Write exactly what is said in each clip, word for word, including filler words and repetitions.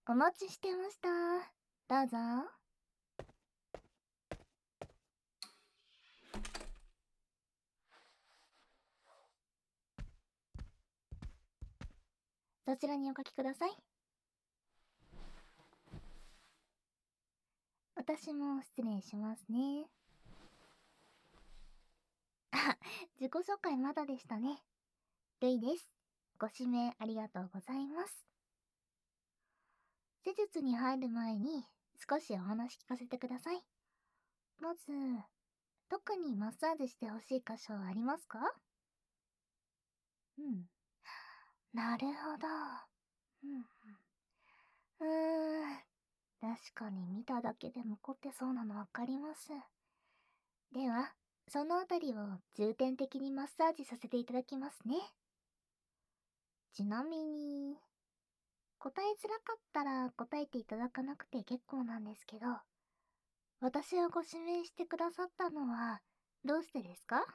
お待ちしてました。どうぞ。そちらにお書きください。私も失礼しますね。あ、自己紹介まだでしたね。ルイです。ご指名ありがとうございます。施術に入る前に少しお話聞かせてください。まず、特にマッサージしてほしい箇所ありますか？うん。なるほど。うんうん。うーん。確かに見ただけでも凝ってそうなのわかります。では、そのあたりを重点的にマッサージさせていただきますね。ちなみに、答えづらかったら答えていただかなくて結構なんですけど、私をご指名してくださったのはどうしてですか？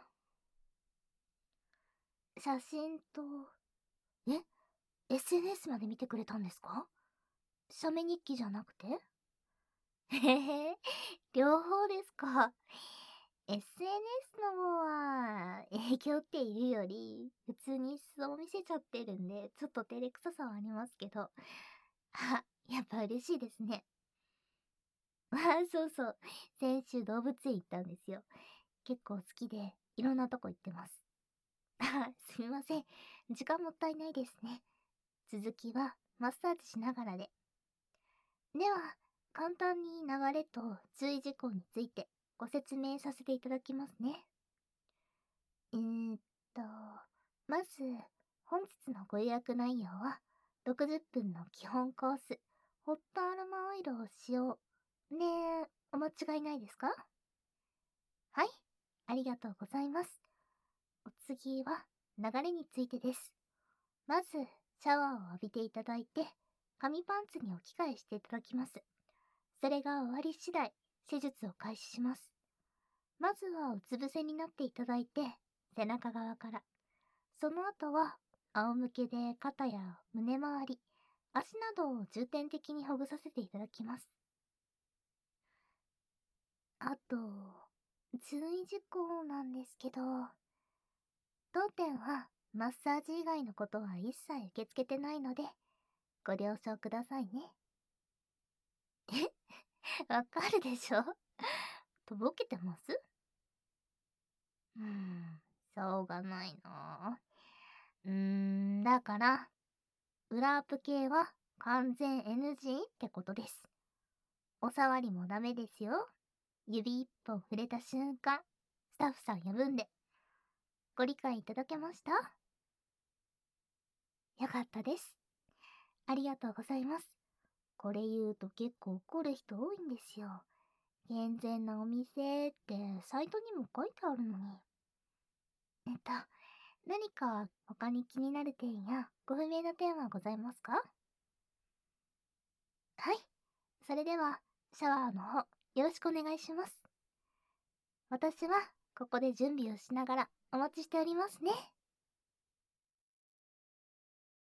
写真と、え エスエヌエス まで見てくれたんですか？写メ日記じゃなくて？へへ、両方ですか。エスエヌエス の方は営業っていうより普通に素を見せちゃってるんでちょっと照れくささはありますけど。あ、やっぱ嬉しいですね。あ、そうそう。先週動物園行ったんですよ。結構好きでいろんなとこ行ってます。あ、すみません。時間もったいないですね。続きはマッサージしながらで。では、簡単に流れと注意事項についてご説明させていただきますね。えーっと、まず、本日のご予約内容は、ろくじゅっぷんの基本コース、ホットアロマオイルを使用。で、お間違いないですか？はい、ありがとうございます。お次は、流れについてです。まず、シャワーを浴びていただいて、紙パンツに置き換えしていただきます。それが終わり次第、施術を開始します。まずはうつ伏せになっていただいて、背中側から。その後は、仰向けで肩や胸周り、足などを重点的にほぐさせていただきます。あと、注意事項なんですけど、当店はマッサージ以外のことは一切受け付けてないので、ご了承くださいね。え、わかるでしょ？とぼけてます？うーん、しょうがないな。うーん、だから、裏アップ系は完全 エヌジー ってことです。お触りもダメですよ。指一本触れた瞬間、スタッフさん呼ぶんで。ご理解いただけました？よかったです。ありがとうございます。これ言うと結構怒る人多いんですよ。健全なお店ってサイトにも書いてあるのに。えっと、何か他に気になる点やご不明な点はございますか？はい。それでは、シャワーの方、よろしくお願いします。私は、ここで準備をしながらお待ちしておりますね。